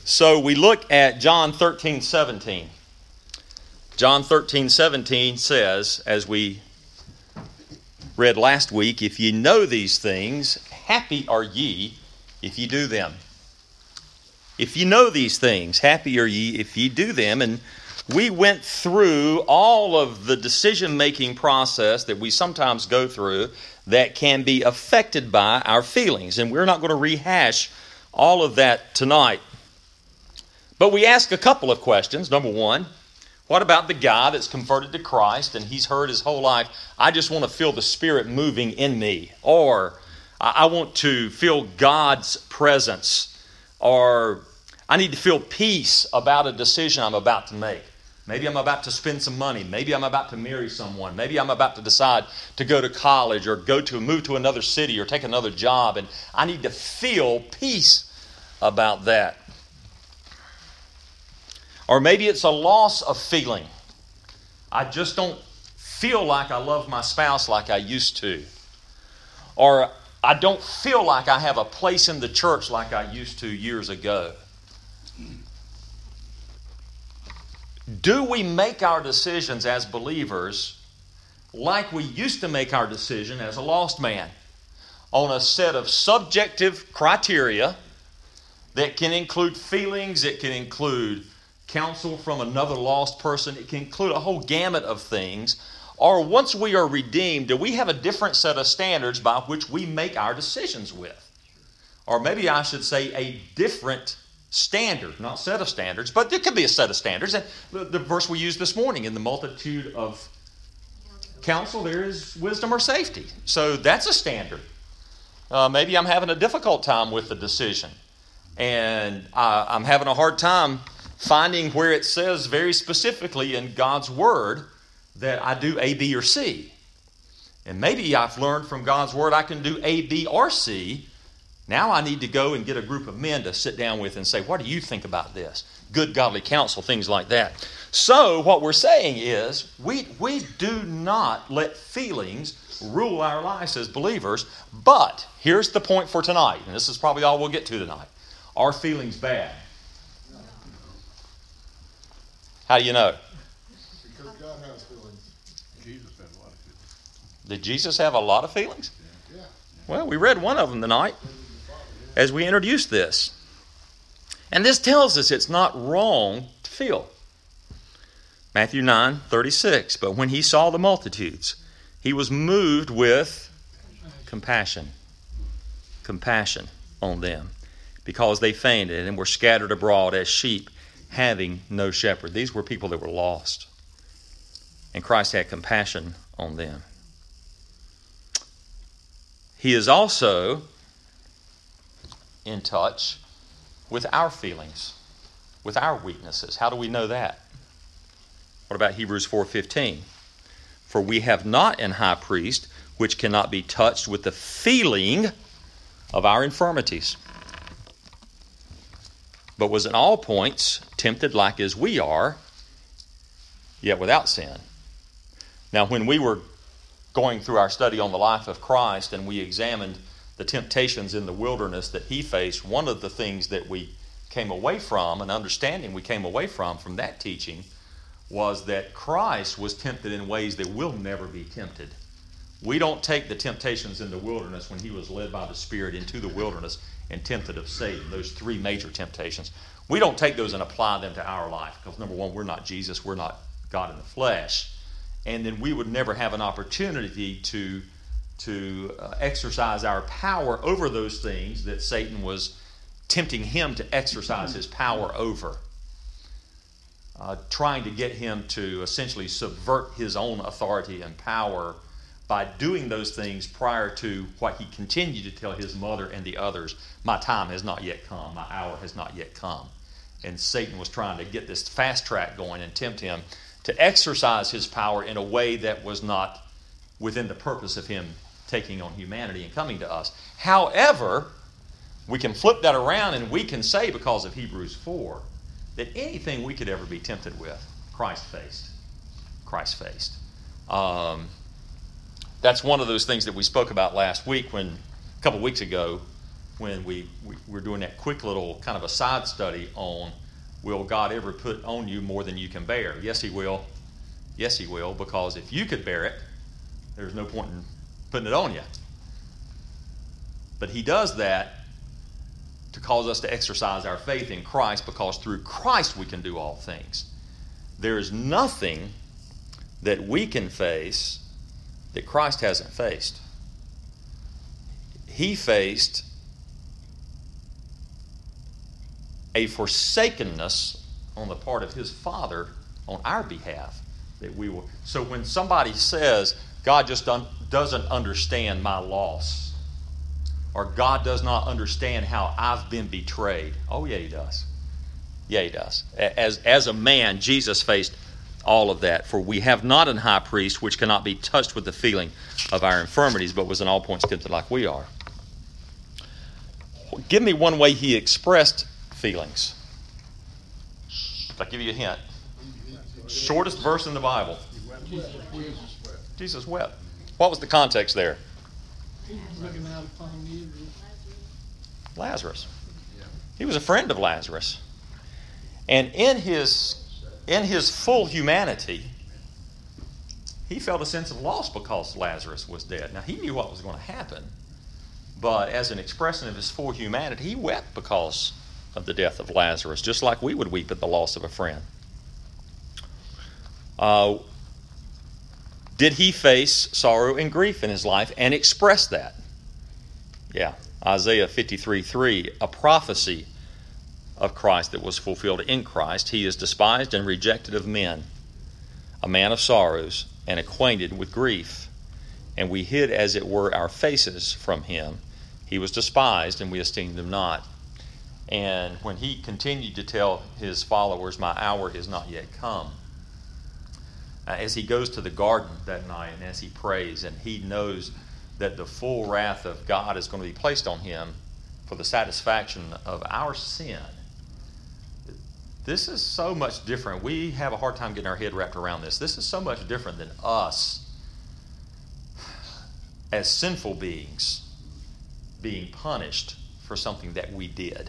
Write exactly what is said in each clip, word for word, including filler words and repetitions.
So we look at John thirteen seventeen. John thirteen seventeen says, as we read last week, if ye know these things, happy are ye if ye do them. If ye know these things, happy are ye if ye do them. And we went through all of the decision-making process that we sometimes go through that can be affected by our feelings. And we're not going to rehash all of that tonight. But we ask a couple of questions. Number one, what about the guy that's converted to Christ and he's heard his whole life, I just want to feel the Spirit moving in me, or I want to feel God's presence, or I need to feel peace about a decision I'm about to make. Maybe I'm about to spend some money. Maybe I'm about to marry someone. Maybe I'm about to decide to go to college or go to move to another city or take another job, and I need to feel peace about that. Or maybe it's a loss of feeling. I just don't feel like I love my spouse like I used to. Or I don't feel like I have a place in the church like I used to years ago. Do we make our decisions as believers like we used to make our decision as a lost man? On a set of subjective criteria that can include feelings, it can include counsel from another lost person. It can include a whole gamut of things. Or once we are redeemed, do we have a different set of standards by which we make our decisions with? Or maybe I should say a different standard, not set of standards, but there could be a set of standards. And the, the verse we used this morning, in the multitude of counsel, there is wisdom or safety. So that's a standard. Uh, maybe I'm having a difficult time with the decision. And uh, I'm having a hard time finding where it says very specifically in God's Word that I do A, B, or C. And maybe I've learned from God's Word I can do A, B, or C. Now I need to go and get a group of men to sit down with and say, what do you think about this? Good godly counsel, things like that. So what we're saying is we, we do not let feelings rule our lives as believers. But here's the point for tonight, and this is probably all we'll get to tonight. Are feelings bad? How do you know? Because God has feelings. Jesus had a lot of feelings. Did Jesus have a lot of feelings? Yeah. Well, we read one of them tonight as we introduced this. And this tells us it's not wrong to feel. Matthew nine thirty-six. But when he saw the multitudes, he was moved with compassion. Compassion on them, because they fainted and were scattered abroad as sheep having no shepherd. These were people that were lost. And Christ had compassion on them. He is also in touch with our feelings, with our weaknesses. How do we know that? What about Hebrews four fifteen? For we have not an high priest which cannot be touched with the feeling of our infirmities, but was in all points tempted like as we are, yet without sin. Now, when we were going through our study on the life of Christ and we examined the temptations in the wilderness that he faced, one of the things that we came away from, an understanding we came away from from that teaching, was that Christ was tempted in ways that will never be tempted. We don't take the temptations in the wilderness when he was led by the Spirit into the wilderness and tempted of Satan, those three major temptations. We don't take those and apply them to our life because, number one, we're not Jesus, we're not God in the flesh. And then we would never have an opportunity to, to uh, exercise our power over those things that Satan was tempting him to exercise his power over. Uh, trying to get him to essentially subvert his own authority and power by doing those things prior to what he continued to tell his mother and the others, my time has not yet come, my hour has not yet come. And Satan was trying to get this fast track going and tempt him to exercise his power in a way that was not within the purpose of him taking on humanity and coming to us. However, we can flip that around and we can say, because of Hebrews four, that anything we could ever be tempted with, Christ faced. Christ faced. Um, that's one of those things that we spoke about last week when, a couple weeks ago, when we, we we're doing that quick little kind of a side study on, will God ever put on you more than you can bear? Yes, He will. Yes, He will, because if you could bear it, there's no point in putting it on you. But He does that to cause us to exercise our faith in Christ, because through Christ we can do all things. There is nothing that we can face that Christ hasn't faced. He faced a forsakenness on the part of His Father on our behalf. That we will. So when somebody says, God just un- doesn't understand my loss, or God does not understand how I've been betrayed. Oh, yeah, He does. Yeah, He does. As, as a man, Jesus faced all of that. For we have not an high priest which cannot be touched with the feeling of our infirmities, but was in all points tempted like we are. Give me one way He expressed feelings. I'll give you a hint. Shortest verse in the Bible. Jesus wept. What was the context there? Looking out upon you. Lazarus. He was a friend of Lazarus. And in his in his full humanity, he felt a sense of loss because Lazarus was dead. Now, he knew what was going to happen, but as an expression of his full humanity, he wept because of the death of Lazarus, just like we would weep at the loss of a friend. Uh, did he face sorrow and grief in his life and express that? Yeah. Isaiah fifty-three three, a prophecy of Christ that was fulfilled in Christ. He is despised and rejected of men, a man of sorrows and acquainted with grief. And we hid, as it were, our faces from him. He was despised, and we esteemed him not. And when he continued to tell his followers, my hour is not yet come, uh, as he goes to the garden that night and as he prays, and he knows that the full wrath of God is going to be placed on him for the satisfaction of our sin. This is so much different. We have a hard time getting our head wrapped around this. This is so much different than us as sinful beings being punished for something that we did.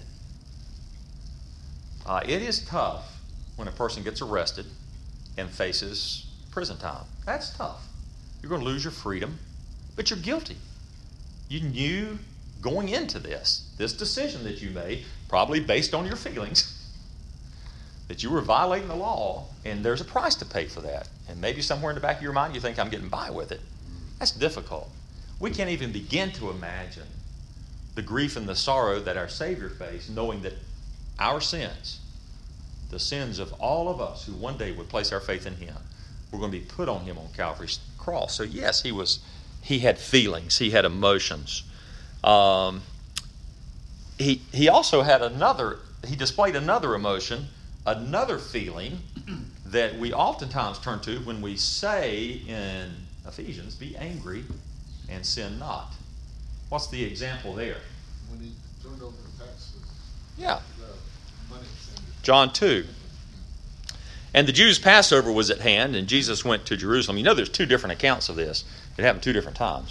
Uh, it is tough when a person gets arrested and faces prison time. That's tough. You're going to lose your freedom, but you're guilty. You knew going into this, this decision that you made, probably based on your feelings, that you were violating the law, and there's a price to pay for that. And maybe somewhere in the back of your mind you think, I'm getting by with it. That's difficult. We can't even begin to imagine the grief and the sorrow that our Savior faced, knowing that our sins, the sins of all of us who one day would place our faith in Him, were going to be put on Him on Calvary's cross. So yes, he was. He had feelings. He had emotions. Um, he he also had another. He displayed another emotion, another feeling that we oftentimes turn to when we say in Ephesians, "Be angry and sin not." What's the example there? When he turned over the taxes, Yeah. the money changed. John two. And the Jews' Passover was at hand, and Jesus went to Jerusalem. You know there's two different accounts of this. It happened two different times.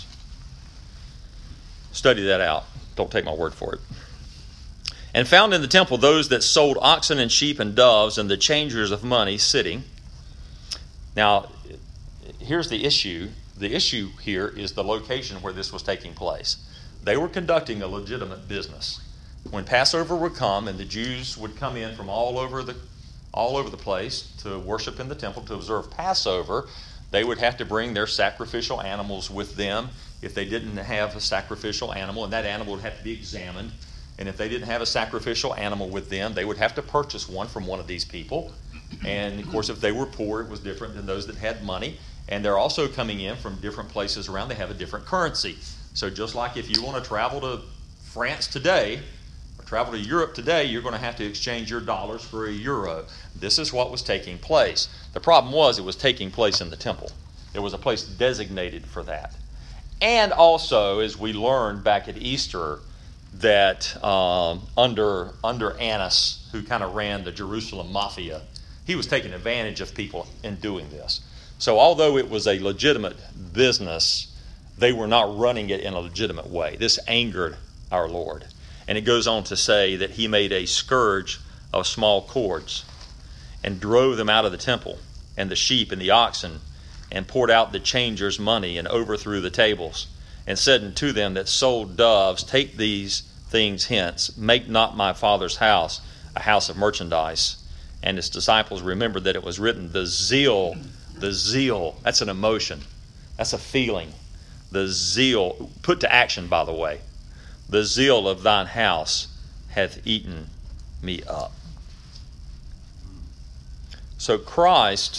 Study that out. Don't take my word for it. And found in the temple those that sold oxen and sheep and doves and the changers of money sitting. Now, here's the issue. The issue here is the location where this was taking place. They were conducting a legitimate business. When Passover would come and the Jews would come in from all over the all over the place to worship in the temple, to observe Passover, they would have to bring their sacrificial animals with them. If they didn't have a sacrificial animal, and that animal would have to be examined, and if they didn't have a sacrificial animal with them, they would have to purchase one from one of these people. And of course, if they were poor, it was different than those that had money. And they're also coming in from different places around. They have a different currency. So just like if you want to travel to France today, or travel to Europe today, you're going to have to exchange your dollars for a euro. This is what was taking place. The problem was it was taking place in the temple. There was a place designated for that. And also, as we learned back at Easter, that um, under, under Annas, who kind of ran the Jerusalem mafia, he was taking advantage of people in doing this. So although it was a legitimate business, they were not running it in a legitimate way. This angered our Lord. And it goes on to say that he made a scourge of small cords and drove them out of the temple, and the sheep and the oxen, and poured out the changers' money, and overthrew the tables, and said unto them that sold doves, take these things hence, make not my Father's house a house of merchandise. And his disciples remembered that it was written, the zeal, the zeal, that's an emotion, that's a feeling. The zeal, put to action, by the way, the zeal of thine house hath eaten me up. So Christ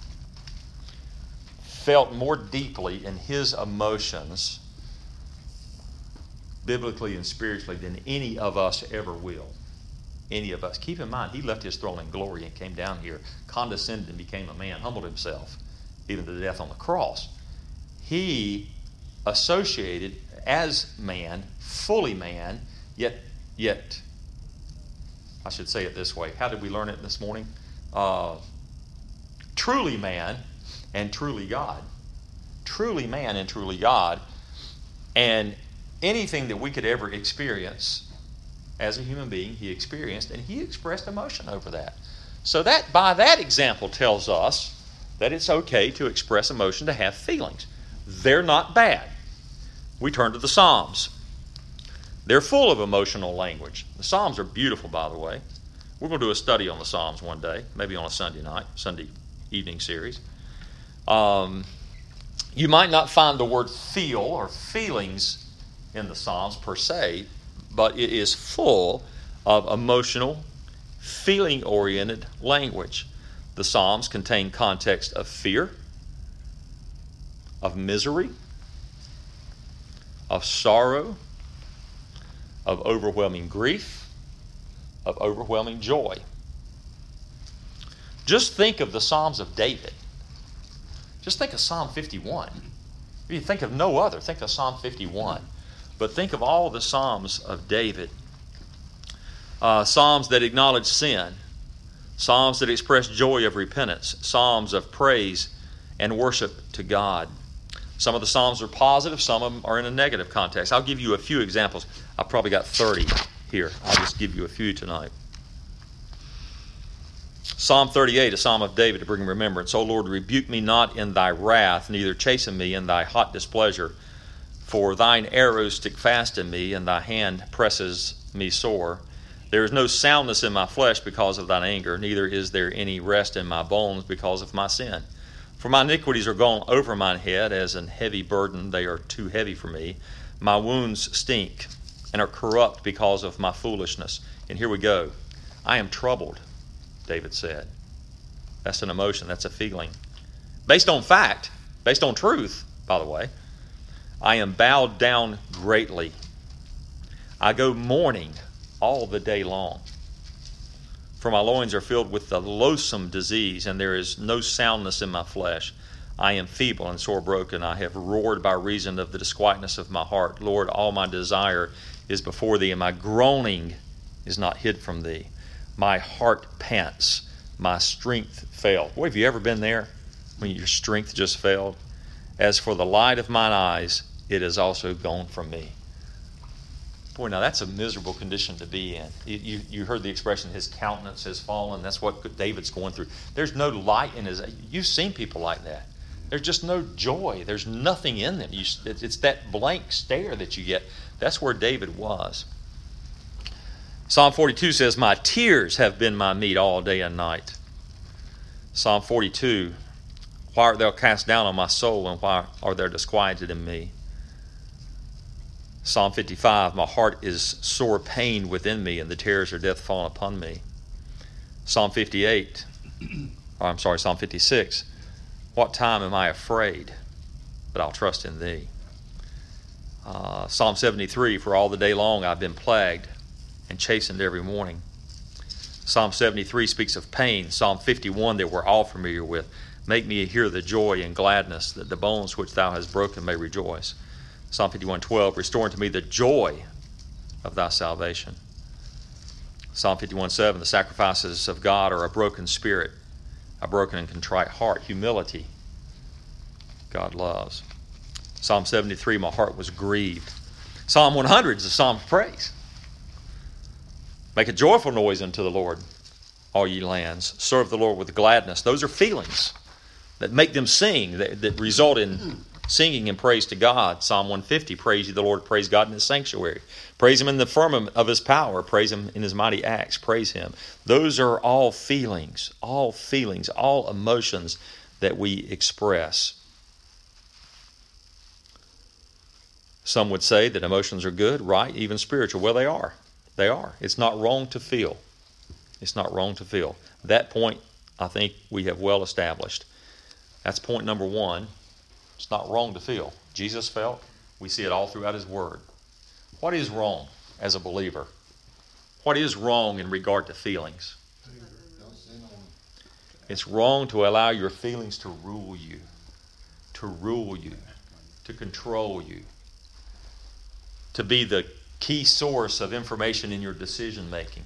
felt more deeply in his emotions, biblically and spiritually, than any of us ever will. Any of us. Keep in mind, he left his throne in glory and came down here, condescended and became a man, humbled himself, even to the death on the cross. He associated as man, fully man, yet, yet, I should say it this way. How did we learn it this morning? Uh, truly man and truly God. Truly man and truly God. And anything that we could ever experience as a human being, he experienced, and he expressed emotion over that. So that, by that example, tells us that it's okay to express emotion, to have feelings. They're not bad. We turn to the Psalms. They're full of emotional language. The Psalms are beautiful, by the way. We're going to do a study on the Psalms one day, maybe on a Sunday night, Sunday evening series. Um, you might not find the word feel or feelings in the Psalms per se, but it is full of emotional, feeling-oriented language. The Psalms contain context of fear, of misery, of sorrow, of overwhelming grief, of overwhelming joy. Just think of the Psalms of David. Just think of Psalm fifty-one. If you think of no other, think of Psalm fifty-one. But think of all the Psalms of David. Uh, Psalms that acknowledge sin. Psalms that express joy of repentance. Psalms of praise and worship to God. Some of the Psalms are positive. Some of them are in a negative context. I'll give you a few examples. I've probably got thirty here. I'll just give you a few tonight. Psalm thirty-eight, a psalm of David to bring remembrance. O Lord, rebuke me not in thy wrath, neither chasten me in thy hot displeasure. For thine arrows stick fast in me, and thy hand presses me sore. There is no soundness in my flesh because of thine anger, neither is there any rest in my bones because of my sin. For my iniquities are gone over mine head, as an heavy burden, they are too heavy for me. My wounds stink and are corrupt because of my foolishness. And here we go. I am troubled, David said. That's an emotion, that's a feeling. Based on fact, based on truth, by the way. I am bowed down greatly. I go mourning all the day long. For my loins are filled with the loathsome disease, and there is no soundness in my flesh. I am feeble and sore broken. I have roared by reason of the disquietness of my heart. Lord, all my desire is before thee, and my groaning is not hid from thee. My heart pants, my strength failed. Boy, have you ever been there when your strength just failed? As for the light of mine eyes, it is also gone from me. Boy, now that's a miserable condition to be in. You, you, you heard the expression, his countenance has fallen. That's what David's going through. There's no light in his... You've seen people like that. There's just no joy. There's nothing in them. You, it's, it's that blank stare that you get. That's where David was. Psalm forty-two says, my tears have been my meat all day and night. Psalm forty-two, why art thou cast down on my soul, and why art thou disquieted in me? Psalm fifty-five, my heart is sore pained within me, and the terrors of death fallen upon me. Psalm fifty-eight, or I'm sorry, Psalm fifty-six, what time am I afraid? But I'll trust in thee. Uh, Psalm seventy-three, for all the day long I've been plagued and chastened every morning. Psalm seventy-three speaks of pain. Psalm fifty-one that we're all familiar with. Make me hear the joy and gladness, that the bones which thou hast broken may rejoice. Psalm fifty-one twelve, restore unto me the joy of thy salvation. Psalm fifty-one seven, the sacrifices of God are a broken spirit, a broken and contrite heart. Humility, God loves. Psalm seventy-three, my heart was grieved. Psalm one hundred is a psalm of praise. Make a joyful noise unto the Lord, all ye lands. Serve the Lord with gladness. Those are feelings that make them sing, that, that result in singing and praise to God. Psalm one fifty, praise ye the Lord, praise God in his sanctuary. Praise him in the firmament of his power. Praise him in his mighty acts. Praise him. Those are all feelings, all feelings, all emotions that we express. Some would say that emotions are good, right, even spiritual. Well, they are. They are. It's not wrong to feel. It's not wrong to feel. That point, I think we have well established. That's point number one. It's not wrong to feel. Jesus felt. We see it all throughout his word. What is wrong as a believer? What is wrong in regard to feelings? Don't sin on them. It's wrong to allow your feelings to rule you, to rule you, to control you, to be the key source of information in your decision making.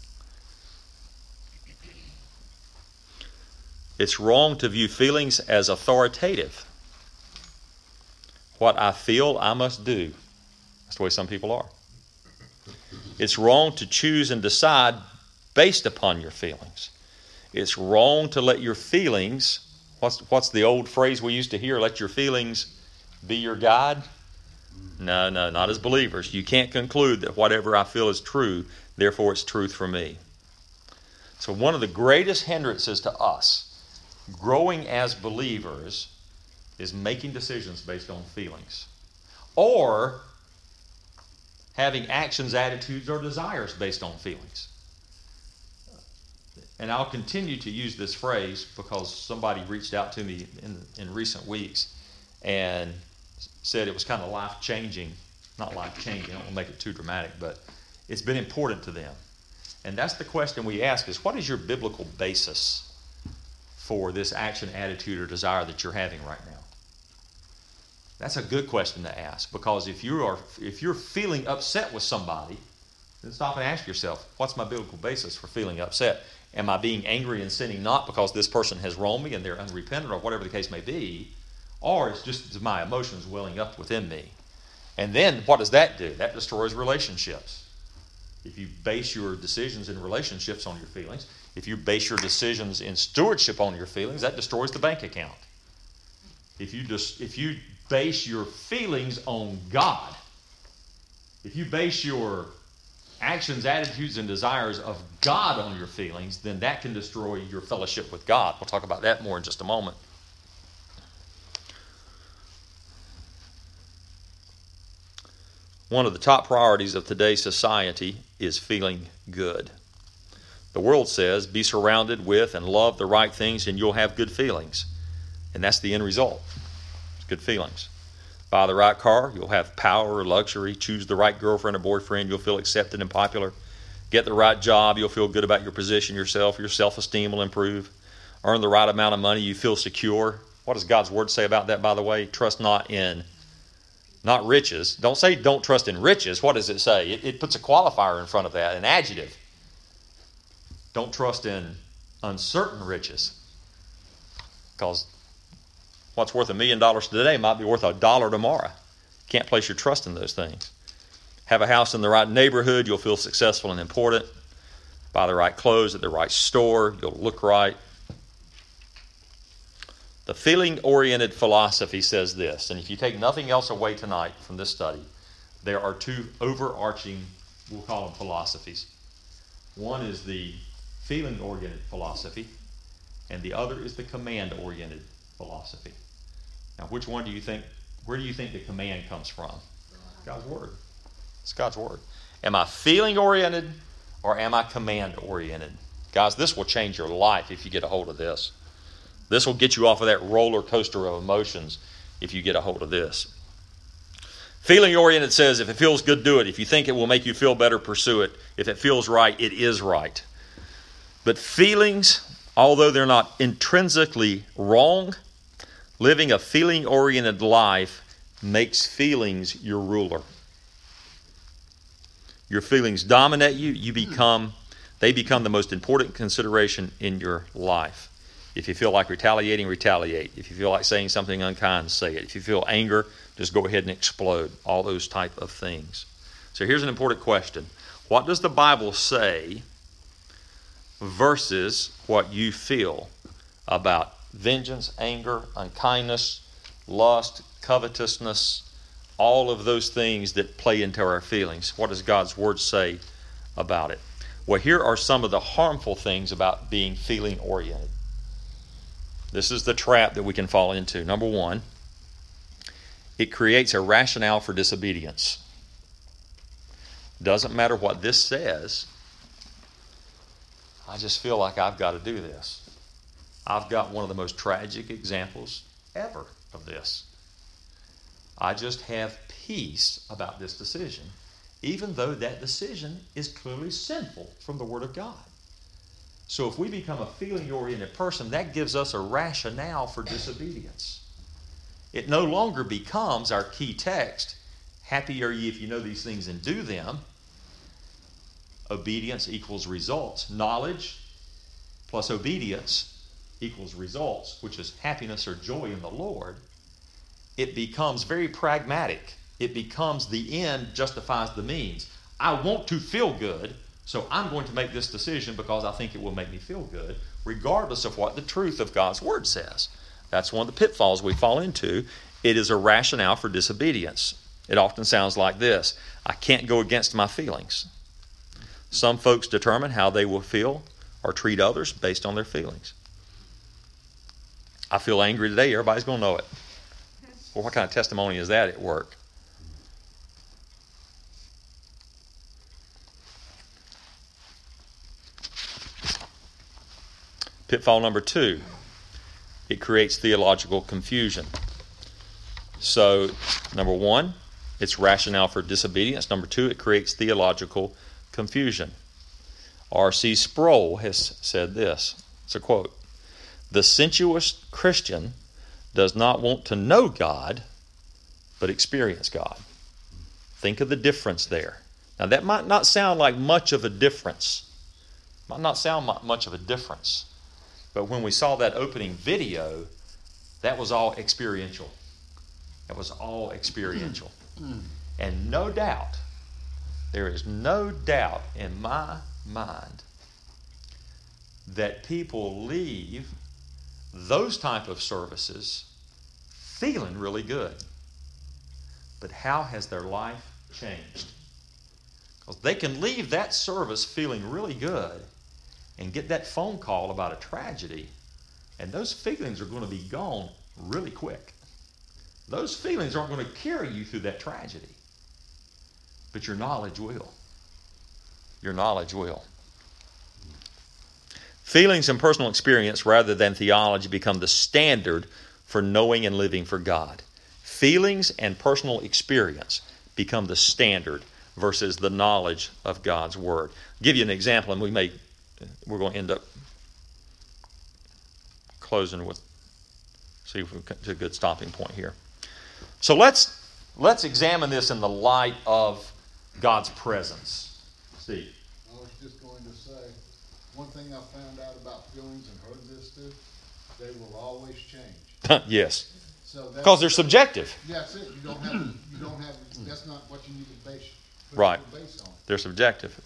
It's wrong to view feelings as authoritative. What I feel, I must do. That's the way some people are. It's wrong to choose and decide based upon your feelings. It's wrong to let your feelings, what's, what's the old phrase we used to hear, let your feelings be your guide? No, no, not as believers. You can't conclude that whatever I feel is true, therefore it's truth for me. So one of the greatest hindrances to us growing as believers is making decisions based on feelings, or having actions, attitudes, or desires based on feelings. And I'll continue to use this phrase because somebody reached out to me in, in recent weeks and said it was kind of life-changing. Not life-changing, I don't want to make it too dramatic, but it's been important to them. And that's the question we ask is, what is your biblical basis for this action, attitude, or desire that you're having right now? That's a good question to ask, because if you are if you're feeling upset with somebody, then stop and ask yourself, what's my biblical basis for feeling upset? Am I being angry and sinning not because this person has wronged me and they're unrepentant or whatever the case may be, or it's just my emotions welling up within me? And then what does that do? That destroys relationships. If you base your decisions in relationships on your feelings, if you base your decisions in stewardship on your feelings, that destroys the bank account. If you just if you base your feelings on God, if you base your actions, attitudes, and desires of God on your feelings, then that can destroy your fellowship with God. We'll talk about that more in just a moment. One of the top priorities of today's society is feeling good. The world says, be surrounded with and love the right things and you'll have good feelings. And that's the end result. It's good feelings. Buy the right car, you'll have power or luxury. Choose the right girlfriend or boyfriend, you'll feel accepted and popular. Get the right job, you'll feel good about your position, yourself. Your self-esteem will improve. Earn the right amount of money, you feel secure. What does God's word say about that, by the way? Trust not in, not riches. Don't say don't trust in riches. What does it say? It, it puts a qualifier in front of that, an adjective. Don't trust in uncertain riches. Because what's worth a million dollars today might be worth a dollar tomorrow. Can't place your trust in those things. Have a house in the right neighborhood, you'll feel successful and important. Buy the right clothes at the right store, you'll look right. The feeling-oriented philosophy says this, and if you take nothing else away tonight from this study, there are two overarching, we'll call them philosophies. One is the feeling-oriented philosophy, and the other is the command-oriented philosophy. Now, which one do you think, where do you think the command comes from? God's Word. It's God's Word. Am I feeling-oriented or am I command-oriented? Guys, this will change your life if you get a hold of this. This will get you off of that roller coaster of emotions if you get a hold of this. Feeling-oriented says, if it feels good, do it. If you think it will make you feel better, pursue it. If it feels right, it is right. But feelings, although they're not intrinsically wrong, living a feeling-oriented life makes feelings your ruler. Your feelings dominate you. You become, they become the most important consideration in your life. If you feel like retaliating, retaliate. If you feel like saying something unkind, say it. If you feel anger, just go ahead and explode. All those type of things. So here's an important question. What does the Bible say versus what you feel about vengeance, anger, unkindness, lust, covetousness, all of those things that play into our feelings? What does God's Word say about it? Well, here are some of the harmful things about being feeling-oriented. This is the trap that we can fall into. Number one, it creates a rationale for disobedience. Doesn't matter what this says, I just feel like I've got to do this. I've got one of the most tragic examples ever of this. I just have peace about this decision, even though that decision is clearly sinful from the Word of God. So if we become a feeling-oriented person, that gives us a rationale for disobedience. It no longer becomes our key text, happy are ye if you know these things and do them. Obedience equals results. Knowledge plus obedience equals results, which is happiness or joy in the Lord. It becomes very pragmatic. It becomes the end justifies the means. I want to feel good, so I'm going to make this decision because I think it will make me feel good, regardless of what the truth of God's Word says. That's one of the pitfalls we fall into. It is a rationale for disobedience. It often sounds like this: I can't go against my feelings. Some folks determine how they will feel or treat others based on their feelings. I feel angry today, everybody's going to know it. Well, what kind of testimony is that at work? Pitfall number two, it creates theological confusion. So, number one, it's rationale for disobedience. Number two, it creates theological confusion. R C Sproul has said this. It's a quote. The sensuous Christian does not want to know God, but experience God. Think of the difference there. Now, that might not sound like much of a difference. Might not sound much of a difference. But when we saw that opening video, that was all experiential. That was all experiential. And no doubt, there is no doubt in my mind that people leave those type of services feeling really good. But how has their life changed? Because they can leave that service feeling really good and get that phone call about a tragedy, and those feelings are going to be gone really quick. Those feelings aren't going to carry you through that tragedy, but your knowledge will. Your knowledge will. Feelings and personal experience rather than theology become the standard for knowing and living for God. Feelings and personal experience become the standard versus the knowledge of God's Word. I'll give you an example, and we may we're going to end up closing with, see if we get to a good stopping point here. So let's let's examine this in the light of God's presence. Steve. I was just going to say, one thing I found out about feelings and heard this too, they will always change. Yes. So because they're subjective. That's it. You don't have. You don't have. That's not what you need to base. Put Right. your base on. They're subjective.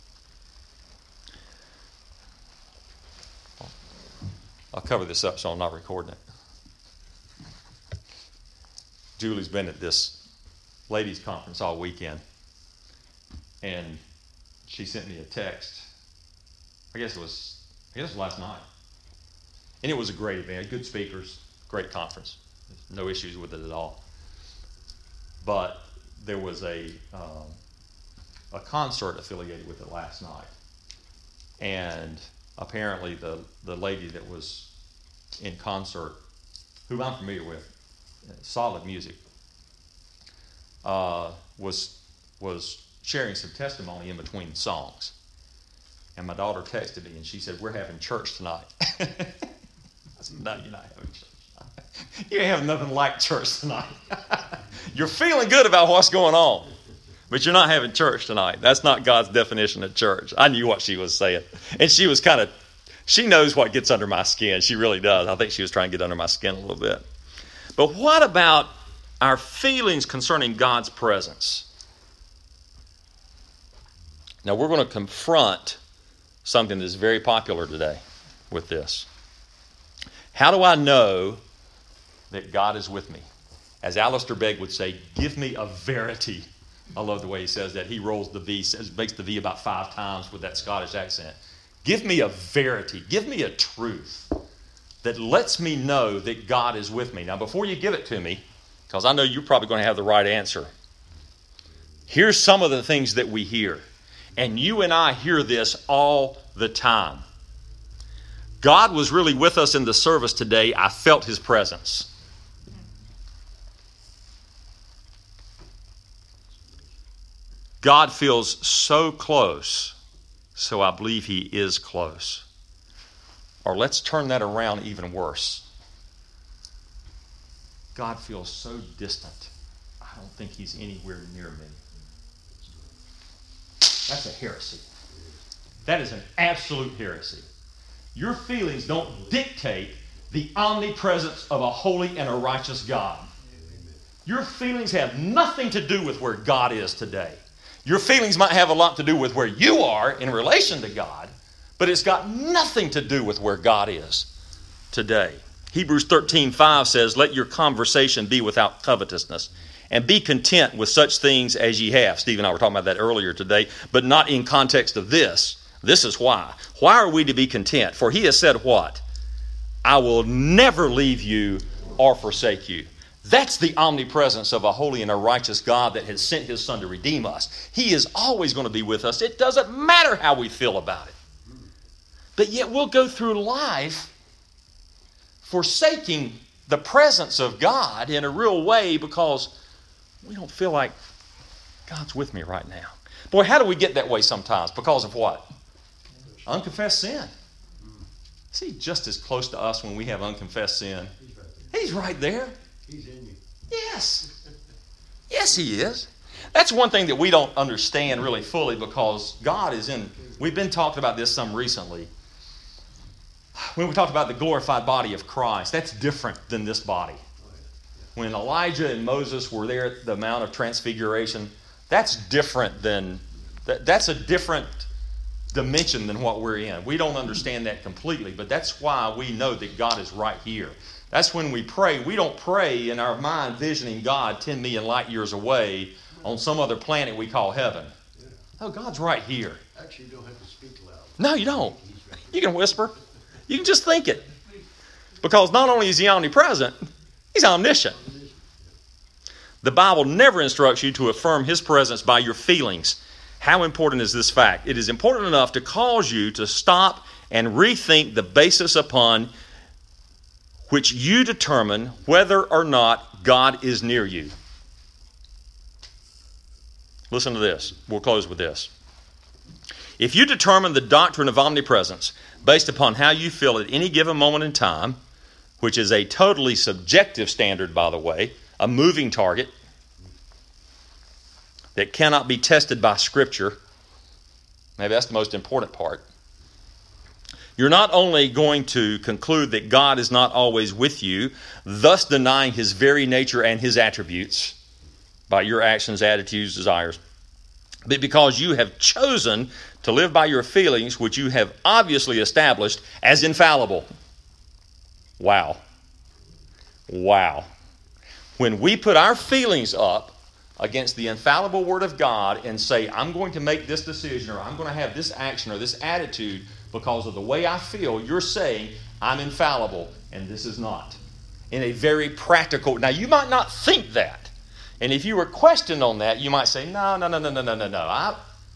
I'll cover this up so I'm not recording it. Julie's been at this ladies' conference all weekend, and she sent me a text. I guess it was, I guess it was last night. And it was a great event, good speakers, great conference. No issues with it at all. But there was a um, a concert affiliated with it last night, and apparently the, the lady that was in concert, who I'm familiar with, solid music, uh, was was sharing some testimony in between songs. And my daughter texted me and she said, "We're having church tonight." I said, "No, you're not having church tonight. You ain't having nothing like church tonight. You're feeling good about what's going on, but you're not having church tonight. That's not God's definition of church." I knew what she was saying. And she was kind of, she knows what gets under my skin. She really does. I think she was trying to get under my skin a little bit. But what about our feelings concerning God's presence? Now we're going to confront something that's very popular today with this. How do I know that God is with me? As Alistair Begg would say, give me a verity. I love the way he says that. He rolls the V, says, makes the V about five times with that Scottish accent. Give me a verity. Give me a truth that lets me know that God is with me. Now, before you give it to me, because I know you're probably going to have the right answer, here's some of the things that we hear. And you and I hear this all the time. God was really with us in the service today. I felt His presence. God feels so close, so I believe He is close. Or let's turn that around even worse. God feels so distant, I don't think He's anywhere near me. That's a heresy. That is an absolute heresy. Your feelings don't dictate the omnipresence of a holy and a righteous God. Your feelings have nothing to do with where God is today. Your feelings might have a lot to do with where you are in relation to God, but it's got nothing to do with where God is today. Hebrews thirteen five says, let your conversation be without covetousness, and be content with such things as ye have. Steve and I were talking about that earlier today, but not in context of this. This is why. Why are we to be content? For He has said what? I will never leave you or forsake you. That's the omnipresence of a holy and a righteous God that has sent His Son to redeem us. He is always going to be with us. It doesn't matter how we feel about it. But yet we'll go through life forsaking the presence of God in a real way because we don't feel like God's with me right now. Boy, how do we get that way sometimes? Because of what? Unconfessed sin. Is He just as close to us when we have unconfessed sin? He's right there. He's in you. Yes. Yes, He is. That's one thing that we don't understand really fully because God is in... We've been talking about this some recently. When we talked about the glorified body of Christ, that's different than this body. When Elijah and Moses were there at the Mount of Transfiguration, that's different than... That, that's a different dimension than what we're in. We don't understand that completely, but that's why we know that God is right here. That's when we pray. We don't pray in our mind visioning God ten million light years away on some other planet we call heaven. Yeah. Oh, God's right here. Actually, you don't have to speak loud. No, you don't. You can whisper. You can just think it. Because not only is He omnipresent, He's omniscient. The Bible never instructs you to affirm His presence by your feelings. How important is this fact? It is important enough to cause you to stop and rethink the basis upon which you determine whether or not God is near you. Listen to this. We'll close with this. If you determine the doctrine of omnipresence based upon how you feel at any given moment in time, which is a totally subjective standard, by the way, a moving target that cannot be tested by Scripture, maybe that's the most important part, you're not only going to conclude that God is not always with you, thus denying His very nature and His attributes by your actions, attitudes, desires, but because you have chosen to live by your feelings, which you have obviously established as infallible. Wow. Wow. When we put our feelings up against the infallible Word of God and say, I'm going to make this decision, or I'm going to have this action or this attitude because of the way I feel, you're saying, I'm infallible, and this is not. In a very practical... Now, you might not think that. And if you were questioned on that, you might say, no, no, no, no, no, no, no, no. I...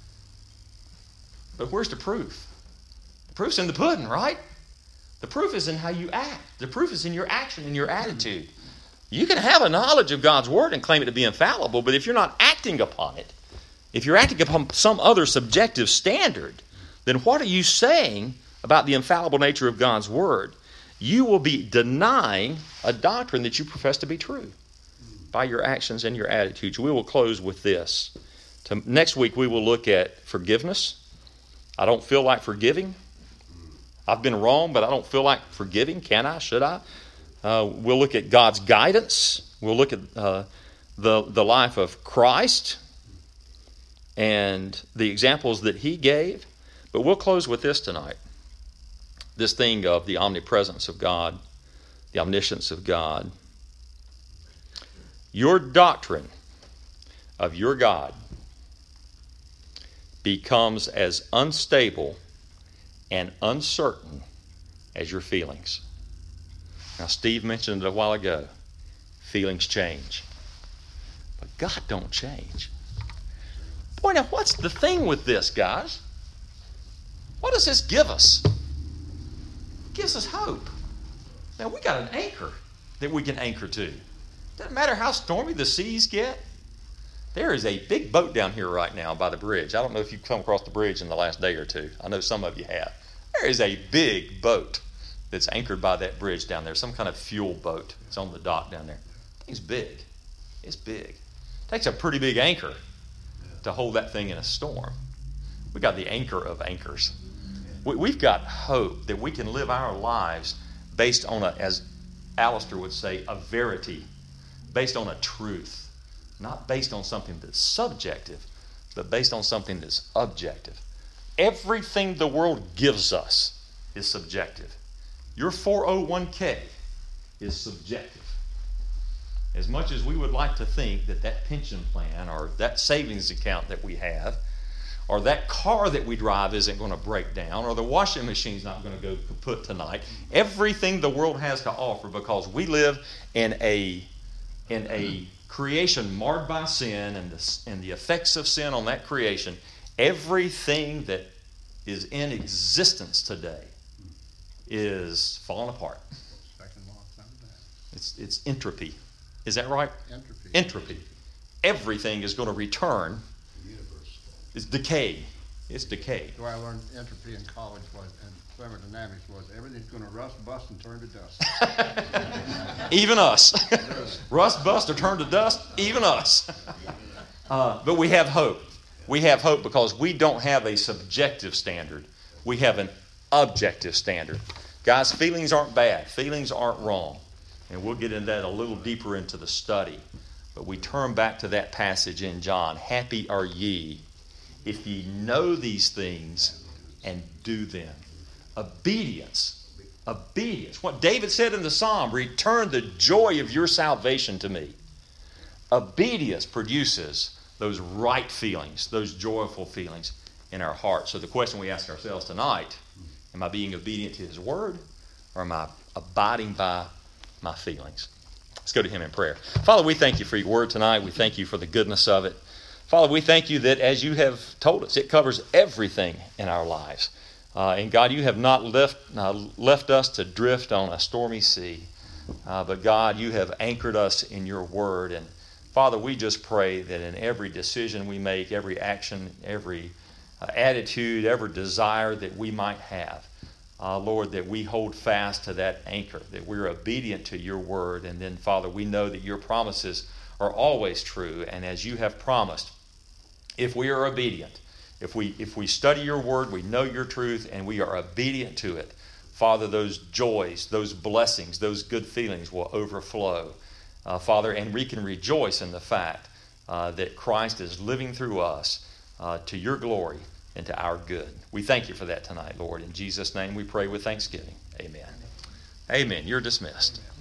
But where's the proof? The proof's in the pudding, right? The proof is in how you act. The proof is in your action and your attitude. You can have a knowledge of God's Word and claim it to be infallible, but if you're not acting upon it, if you're acting upon some other subjective standard, then what are you saying about the infallible nature of God's Word? You will be denying a doctrine that you profess to be true by your actions and your attitudes. We will close with this. To, next week we will look at forgiveness. I don't feel like forgiving. I've been wrong, but I don't feel like forgiving. Can I? Should I? Uh, we'll look at God's guidance. We'll look at uh, the, the life of Christ. and the examples that he gave. But we'll close with this tonight. This thing of the omnipresence of God, the omniscience of God. Your doctrine of your God becomes as unstable and uncertain as your feelings. Now, Steve mentioned it a while ago. Feelings change. But God don't change. Boy, now what's the thing with this, guys? What does this give us? It gives us hope. Now, we got an anchor that we can anchor to. Doesn't matter how stormy the seas get. There is a big boat down here right now by the bridge. I don't know if you've come across the bridge in the last day or two. I know some of you have. There is a big boat that's anchored by that bridge down there. Some kind of fuel boat. It's on the dock down there. It's big. It's big. It takes a pretty big anchor to hold that thing in a storm. We got the anchor of anchors. We, we've got hope that we can live our lives based on a, as Alistair would say, a verity, based on a truth. Not based on something that's subjective, but based on something that's objective. Everything the world gives us is subjective. Your four oh one k is subjective. As much as we would like to think that that pension plan or that savings account that we have or that car that we drive isn't going to break down or the washing machine's not going to go kaput tonight, everything the world has to offer, because we live in a in a creation marred by sin and the, and the effects of sin on that creation, everything that is in existence today is falling apart. It's, it's entropy. Is that right? Entropy. Entropy. Everything is going to return. It's decay. It's decay. The way I learned entropy in college was, and thermodynamics was, everything's going to rust, bust, and turn to dust. Even us. Rust, bust, or turn to dust, even us. Uh, but we have hope. We have hope because we don't have a subjective standard. We have an objective standard. Guys, feelings aren't bad. Feelings aren't wrong. And we'll get into that a little deeper into the study. But we turn back to that passage in John. Happy are ye if ye know these things and do them. Obedience. Obedience. What David said in the Psalm, return the joy of your salvation to me. Obedience produces those right feelings, those joyful feelings in our hearts. So the question we ask ourselves tonight, am I being obedient to His Word, or am I abiding by my feelings? Let's go to Him in prayer. Father, we thank You for Your Word tonight. We thank You for the goodness of it. Father, we thank You that as You have told us, it covers everything in our lives. Uh, and God, You have not left, uh, left us to drift on a stormy sea. Uh, but God, You have anchored us in Your Word. And Father, we just pray that in every decision we make, every action, every uh, attitude, every desire that we might have, uh, Lord, that we hold fast to that anchor, that we're obedient to Your Word. And then, Father, we know that Your promises are always true. And as You have promised, if we are obedient, if we if we study Your Word, we know Your truth, and we are obedient to it, Father, those joys, those blessings, those good feelings will overflow, uh, Father, and we can rejoice in the fact uh, that Christ is living through us uh, to Your glory and to our good. We thank You for that tonight, Lord. In Jesus' name we pray with thanksgiving. Amen. Amen. You're dismissed.